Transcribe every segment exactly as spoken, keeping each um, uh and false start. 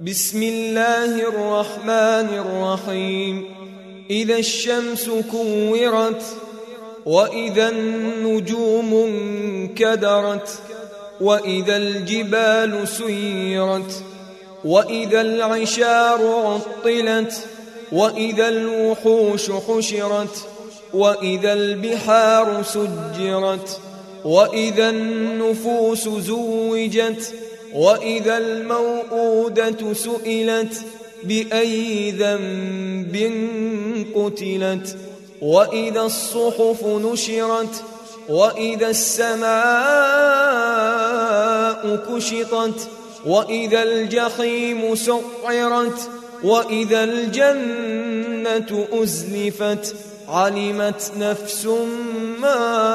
بسم الله الرحمن الرحيم إذا الشمس كورت وإذا النجوم انكدرت وإذا الجبال سيرت وإذا العشار عطلت وإذا الوحوش حشرت وإذا البحار سجرت وإذا النفوس زوجت وإذا الموءودة سئلت بأي ذنب قتلت وإذا الصحف نشرت وإذا السماء كشطت وإذا الجحيم سعرت وإذا الجنة أزلفت علمت نفس ما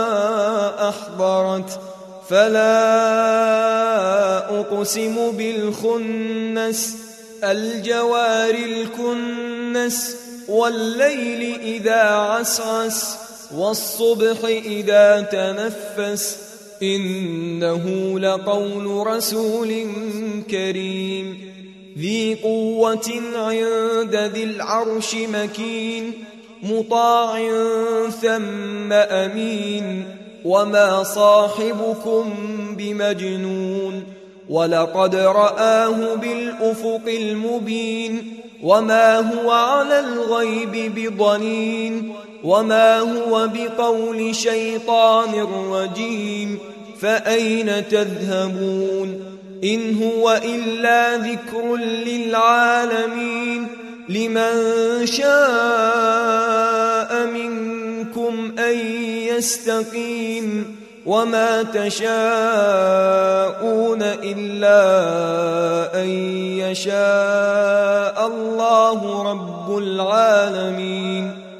أحضرت فلا أقسم بالخنس الجوار الكنس والليل إذا عسعس والصبح إذا تنفس إنه لقول رسول كريم ذي قوة عند ذي العرش مكين مطاع ثم أمين وما صاحبكم بمجنون ولقد رآه بالأفق المبين وما هو على الغيب بضنين وما هو بقول شيطان رجيم فأين تذهبون إن هو إلا ذكر للعالمين لمن شاء منكم أن يستقيم وما تشاءون إلا أن يشاء الله رب العالمين.